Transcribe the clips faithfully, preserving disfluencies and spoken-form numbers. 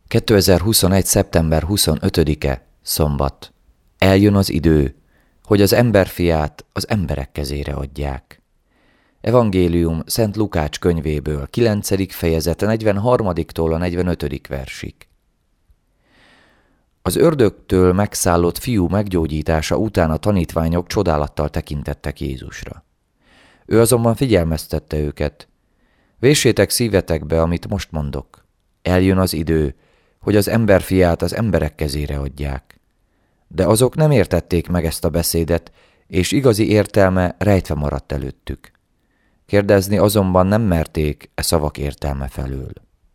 kétezer-huszonegy. szeptember huszonötödike, szombat. Eljön az idő, hogy az emberfiát az emberek kezére adják. Evangélium Szent Lukács könyvéből, kilencedik fejezet, negyvenharmadiktól a negyvenötödik versig. Az ördögtől megszállott fiú meggyógyítása után a tanítványok csodálattal tekintettek Jézusra. Ő azonban figyelmeztette őket: véssétek szívetekbe, amit most mondok. Eljön az idő, hogy az emberfiát az emberek kezére adják. De azok nem értették meg ezt a beszédet, és igazi értelme rejtve maradt előttük. Kérdezni azonban nem merték e szavak értelme felől.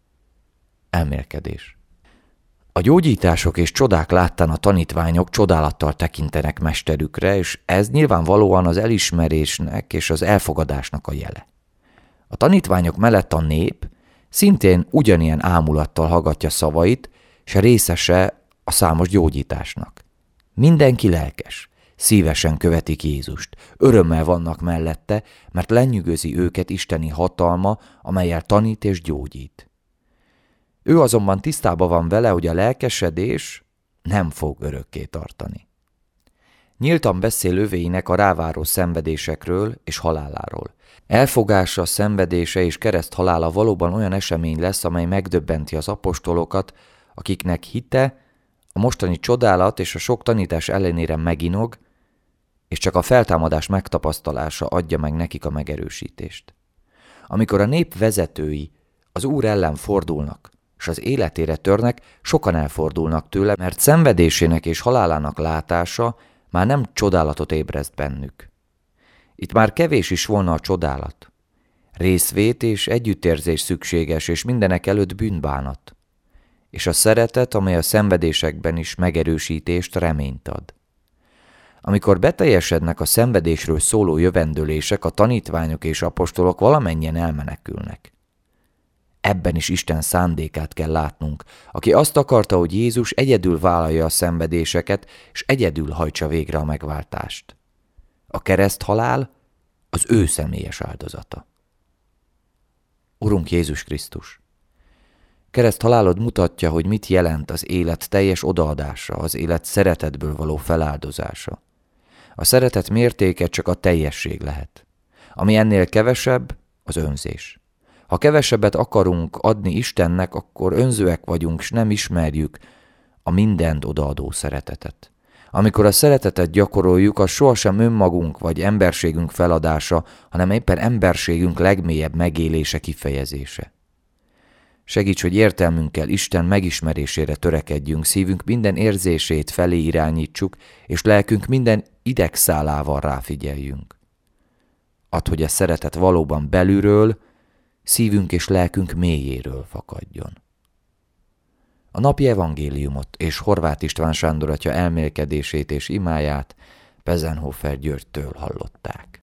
Elmélkedés. A gyógyítások és csodák láttán a tanítványok csodálattal tekintenek mesterükre, és ez nyilvánvalóan az elismerésnek és az elfogadásnak a jele. A tanítványok mellett a nép szintén ugyanilyen ámulattal hallgatja szavait, s részese a számos gyógyításnak. Mindenki lelkes, szívesen követik Jézust, örömmel vannak mellette, mert lenyűgözi őket isteni hatalma, amellyel tanít és gyógyít. Ő azonban tisztában van vele, hogy a lelkesedés nem fog örökké tartani. Nyíltan beszél övéinek a ráváró szenvedésekről és haláláról. Elfogása, szenvedése és kereszt halála valóban olyan esemény lesz, amely megdöbbenti az apostolokat, akiknek hite a mostani csodálat és a sok tanítás ellenére meginog, és csak a feltámadás megtapasztalása adja meg nekik a megerősítést. Amikor a nép vezetői az Úr ellen fordulnak, és az életére törnek, sokan elfordulnak tőle, mert szenvedésének és halálának látása már nem csodálatot ébreszt bennük. Itt már kevés is volna a csodálat. Részvét és együttérzés szükséges, és mindenek előtt bűnbánat. És a szeretet, amely a szenvedésekben is megerősítést, reményt ad. Amikor beteljesednek a szenvedésről szóló jövendőlések, a tanítványok és apostolok valamennyien elmenekülnek. Ebben is Isten szándékát kell látnunk, aki azt akarta, hogy Jézus egyedül vállalja a szenvedéseket, és egyedül hajtsa végre a megváltást. A kereszthalál az ő személyes áldozata. Urunk Jézus Krisztus! Kereszthalálod mutatja, hogy mit jelent az élet teljes odaadása, az élet szeretetből való feláldozása. A szeretet mértéke csak a teljesség lehet. Ami ennél kevesebb, az önzés. Ha kevesebbet akarunk adni Istennek, akkor önzőek vagyunk, s nem ismerjük a mindent odaadó szeretetet. Amikor a szeretetet gyakoroljuk, az sohasem önmagunk vagy emberségünk feladása, hanem éppen emberségünk legmélyebb megélése, kifejezése. Segíts, hogy értelmünkkel Isten megismerésére törekedjünk, szívünk minden érzését felé irányítsuk, és lelkünk minden idegszálával ráfigyeljünk. Add, hogy a szeretet valóban belülről, szívünk és lelkünk mélyéről fakadjon. A napi evangéliumot és Horváth István Sándor atya elmélkedését és imáját Pezenhofer Györgytől hallották.